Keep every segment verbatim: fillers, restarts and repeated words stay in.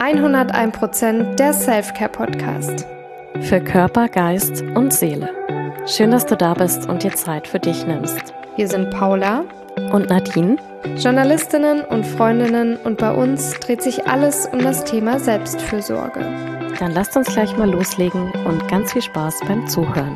hunderteins Prozent der Self-Care-Podcast. Für Körper, Geist und Seele. Schön, dass du da bist und dir Zeit für dich nimmst. Wir sind Paula und Nadine, Journalistinnen und Freundinnen, und bei uns dreht sich alles um das Thema Selbstfürsorge. Dann lasst uns gleich mal loslegen und ganz viel Spaß beim Zuhören.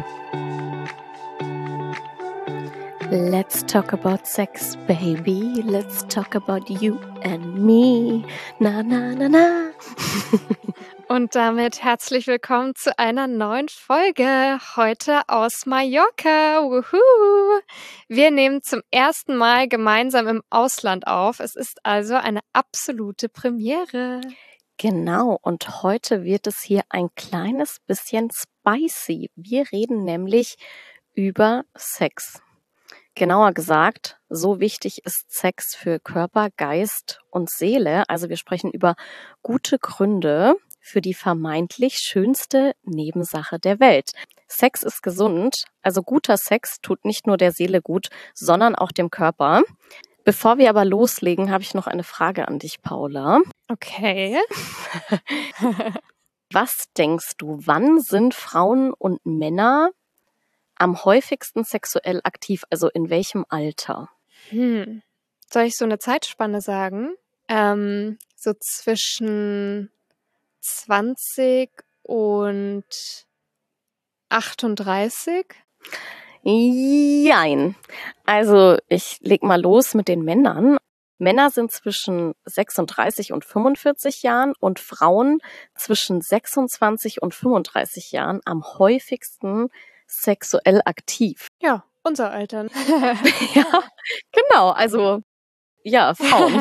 Let's talk about sex, baby. Let's talk about you and me. Na, na, na, na. Und damit herzlich willkommen zu einer neuen Folge. Heute aus Mallorca. Wuhu! Wir nehmen zum ersten Mal gemeinsam im Ausland auf. Es ist also eine absolute Premiere. Genau, und heute wird es hier ein kleines bisschen spicy. Wir reden nämlich über Sex. Genauer gesagt, so wichtig ist Sex für Körper, Geist und Seele. Also wir sprechen über gute Gründe für die vermeintlich schönste Nebensache der Welt. Sex ist gesund, also guter Sex tut nicht nur der Seele gut, sondern auch dem Körper. Bevor wir aber loslegen, habe ich noch eine Frage an dich, Paula. Okay. Was denkst du, wann sind Frauen und Männer am häufigsten sexuell aktiv, also in welchem Alter? Hm. Soll ich so eine Zeitspanne sagen? Ähm, so zwischen zwanzig und achtunddreißig? Jein. Also ich leg mal los mit den Männern. Männer sind zwischen sechsunddreißig und fünfundvierzig Jahren und Frauen zwischen sechsundzwanzig und fünfunddreißig Jahren am häufigsten sexuell aktiv. Ja, unser Alter. Ja, genau, also ja, Frauen.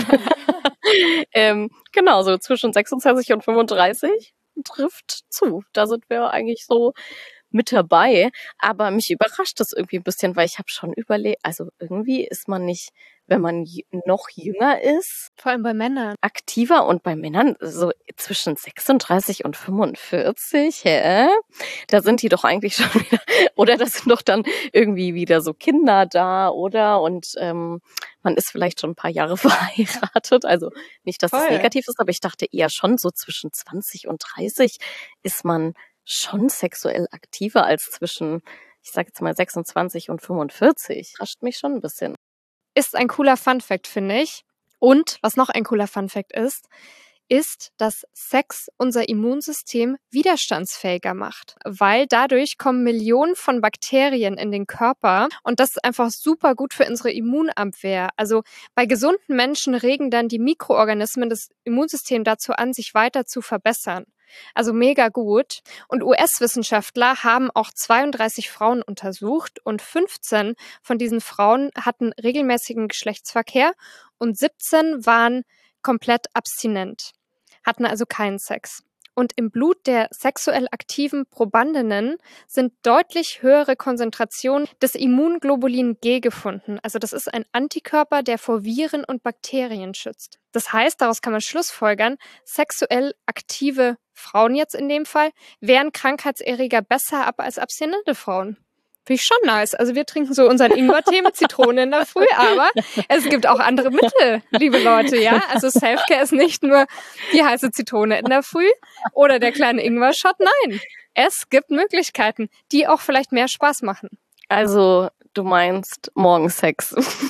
ähm, genau, so zwischen sechsundzwanzig und fünfunddreißig trifft zu. Da sind wir eigentlich so mit dabei. Aber mich überrascht das irgendwie ein bisschen, weil ich habe schon überlegt, also irgendwie ist man nicht, wenn man j- noch jünger ist, Vor allem bei Männern. aktiver, und bei Männern so zwischen sechsunddreißig und fünfundvierzig, hä? Da sind die doch eigentlich schon wieder, oder das sind doch dann irgendwie wieder so Kinder da, oder? Und ähm, man ist vielleicht schon ein paar Jahre verheiratet, also nicht, dass es Voll. negativ ist, aber ich dachte eher schon so zwischen zwanzig und dreißig ist man schon sexuell aktiver als zwischen, ich sage jetzt mal sechsundzwanzig und fünfundvierzig. Rascht mich schon ein bisschen. Ist ein cooler Funfact, finde ich. Und was noch ein cooler Funfact ist, ist, dass Sex unser Immunsystem widerstandsfähiger macht, weil dadurch kommen Millionen von Bakterien in den Körper und das ist einfach super gut für unsere Immunabwehr. Also bei gesunden Menschen regen dann die Mikroorganismen das Immunsystem dazu an, sich weiter zu verbessern. Also mega gut. Und U S-Wissenschaftler haben auch zweiunddreißig Frauen untersucht und fünfzehn von diesen Frauen hatten regelmäßigen Geschlechtsverkehr und siebzehn waren komplett abstinent, hatten also keinen Sex. Und im Blut der sexuell aktiven Probandinnen sind deutlich höhere Konzentrationen des Immunglobulin G gefunden. Also das ist ein Antikörper, der vor Viren und Bakterien schützt. Das heißt, daraus kann man schlussfolgern, sexuell aktive Frauen jetzt in dem Fall wehren Krankheitserreger besser ab als abstinente Frauen. Finde ich schon nice. Also wir trinken so unseren Ingwer-Tee mit Zitrone in der Früh, aber es gibt auch andere Mittel, liebe Leute, ja. Also Selfcare ist nicht nur die heiße Zitrone in der Früh oder der kleine Ingwer-Shot. Nein, es gibt Möglichkeiten, die auch vielleicht mehr Spaß machen. Also du meinst Morgensex.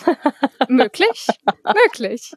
Möglich, möglich.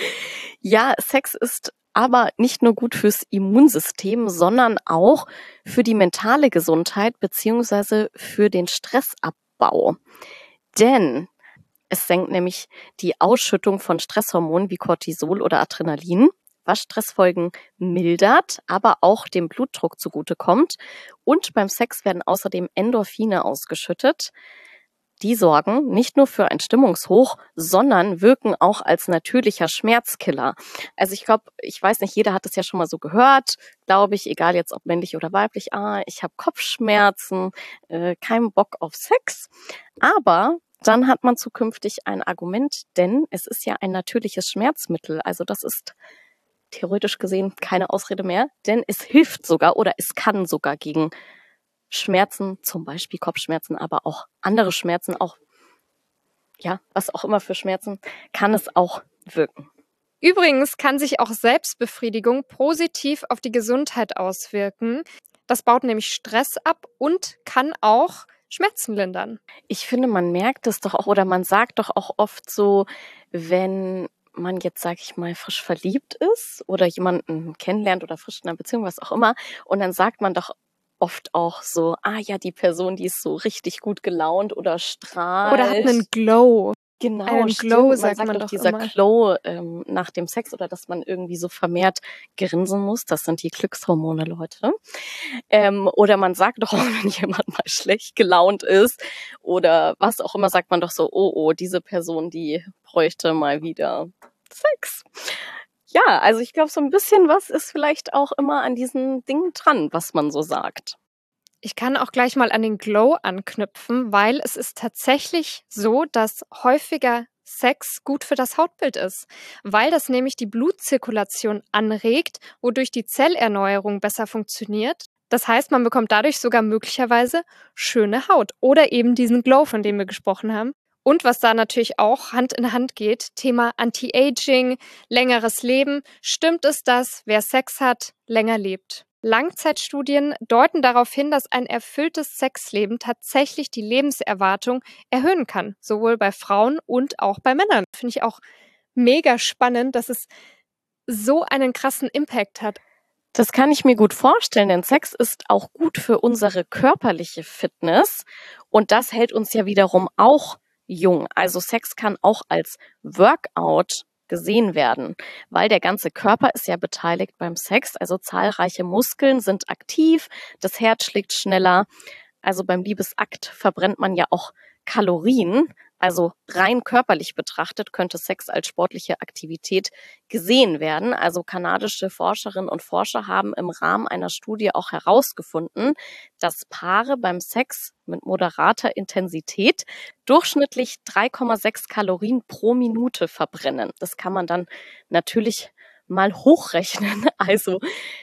Ja, Sex ist aber nicht nur gut fürs Immunsystem, sondern auch für die mentale Gesundheit beziehungsweise für den Stressabbau. Denn es senkt nämlich die Ausschüttung von Stresshormonen wie Cortisol oder Adrenalin, was Stressfolgen mildert, aber auch dem Blutdruck zugutekommt. Und beim Sex werden außerdem Endorphine ausgeschüttet. Die sorgen nicht nur für ein Stimmungshoch, sondern wirken auch als natürlicher Schmerzkiller. Also ich glaube, ich weiß nicht, jeder hat es ja schon mal so gehört, glaube ich, egal jetzt ob männlich oder weiblich, ah, ich habe Kopfschmerzen, äh, keinen Bock auf Sex. Aber dann hat man zukünftig ein Argument, denn es ist ja ein natürliches Schmerzmittel. Also das ist theoretisch gesehen keine Ausrede mehr, denn es hilft sogar oder es kann sogar gegen Schmerzen, zum Beispiel Kopfschmerzen, aber auch andere Schmerzen, auch ja, was auch immer für Schmerzen, kann es auch wirken. Übrigens kann sich auch Selbstbefriedigung positiv auf die Gesundheit auswirken. Das baut nämlich Stress ab und kann auch Schmerzen lindern. Ich finde, man merkt es doch auch, oder man sagt doch auch oft so, wenn man jetzt, sag ich mal, frisch verliebt ist oder jemanden kennenlernt oder frisch in einer Beziehung, was auch immer, und dann sagt man doch oft auch so, ah ja, die Person, die ist so richtig gut gelaunt oder strahlt. Oder hat einen Glow. Genau, einen stimmt. Glow, Man sagt sagt man doch doch dieser immer. Glow ähm, nach dem Sex oder dass man irgendwie so vermehrt grinsen muss. Das sind die Glückshormone, Leute. Ähm, oder man sagt doch auch, wenn jemand mal schlecht gelaunt ist oder was auch immer, sagt man doch so, oh, oh, diese Person, die bräuchte mal wieder Sex. Ja, also ich glaube, so ein bisschen was ist vielleicht auch immer an diesen Dingen dran, was man so sagt. Ich kann auch gleich mal an den Glow anknüpfen, weil es ist tatsächlich so, dass häufiger Sex gut für das Hautbild ist, weil das nämlich die Blutzirkulation anregt, wodurch die Zellerneuerung besser funktioniert. Das heißt, man bekommt dadurch sogar möglicherweise schöne Haut oder eben diesen Glow, von dem wir gesprochen haben. Und was da natürlich auch Hand in Hand geht, Thema Anti-Aging, längeres Leben. Stimmt es, dass wer Sex hat, länger lebt? Langzeitstudien deuten darauf hin, dass ein erfülltes Sexleben tatsächlich die Lebenserwartung erhöhen kann, sowohl bei Frauen und auch bei Männern. Finde ich auch mega spannend, dass es so einen krassen Impact hat. Das kann ich mir gut vorstellen, denn Sex ist auch gut für unsere körperliche Fitness und das hält uns ja wiederum auch jung. Also Sex kann auch als Workout gesehen werden, weil der ganze Körper ist ja beteiligt beim Sex, also zahlreiche Muskeln sind aktiv, das Herz schlägt schneller, also beim Liebesakt verbrennt man ja auch Kalorien, also rein körperlich betrachtet könnte Sex als sportliche Aktivität gesehen werden. Also kanadische Forscherinnen und Forscher haben im Rahmen einer Studie auch herausgefunden, dass Paare beim Sex mit moderater Intensität durchschnittlich drei Komma sechs Kalorien pro Minute verbrennen. Das kann man dann natürlich mal hochrechnen. Also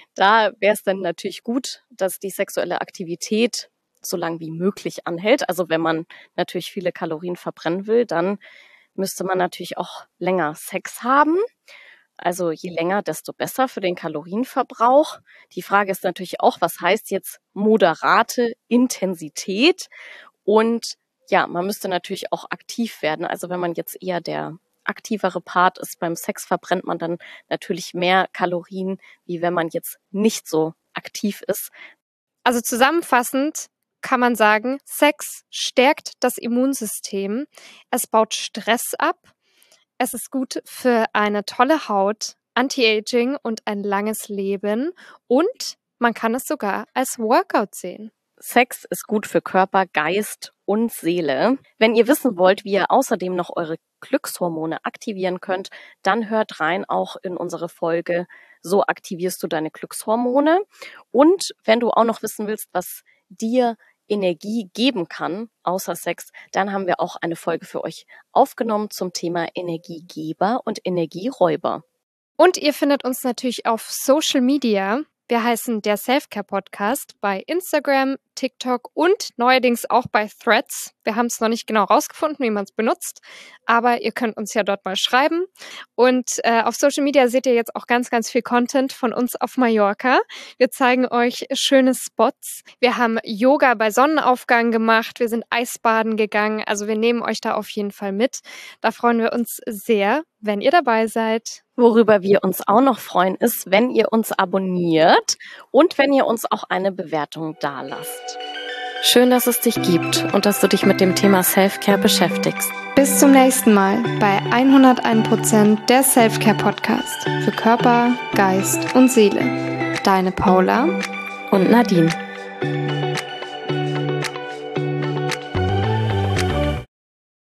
da wäre es dann natürlich gut, dass die sexuelle Aktivität so lang wie möglich anhält. Also wenn man natürlich viele Kalorien verbrennen will, dann müsste man natürlich auch länger Sex haben. Also je länger, desto besser für den Kalorienverbrauch. Die Frage ist natürlich auch, was heißt jetzt moderate Intensität? Und ja, man müsste natürlich auch aktiv werden. Also wenn man jetzt eher der aktivere Part ist beim Sex, verbrennt man dann natürlich mehr Kalorien, wie wenn man jetzt nicht so aktiv ist. Also zusammenfassend kann man sagen, Sex stärkt das Immunsystem, es baut Stress ab, es ist gut für eine tolle Haut, Anti-Aging und ein langes Leben und man kann es sogar als Workout sehen. Sex ist gut für Körper, Geist und Seele. Wenn ihr wissen wollt, wie ihr außerdem noch eure Glückshormone aktivieren könnt, dann hört rein auch in unsere Folge So aktivierst du deine Glückshormone. Und wenn du auch noch wissen willst, was dir Energie geben kann, außer Sex, dann haben wir auch eine Folge für euch aufgenommen zum Thema Energiegeber und Energieräuber. Und ihr findet uns natürlich auf Social Media. Wir heißen der Selfcare Podcast bei Instagram, TikTok und neuerdings auch bei Threads. Wir haben es noch nicht genau rausgefunden, wie man es benutzt, aber ihr könnt uns ja dort mal schreiben. Und äh, auf Social Media seht ihr jetzt auch ganz, ganz viel Content von uns auf Mallorca. Wir zeigen euch schöne Spots. Wir haben Yoga bei Sonnenaufgang gemacht. Wir sind Eisbaden gegangen. Also wir nehmen euch da auf jeden Fall mit. Da freuen wir uns sehr, wenn ihr dabei seid. Worüber wir uns auch noch freuen, ist, wenn ihr uns abonniert und wenn ihr uns auch eine Bewertung dalasst. Schön, dass es dich gibt und dass du dich mit dem Thema Selfcare beschäftigst. Bis zum nächsten Mal bei hunderteins Prozent der Selfcare Podcast für Körper, Geist und Seele. Deine Paula und Nadine.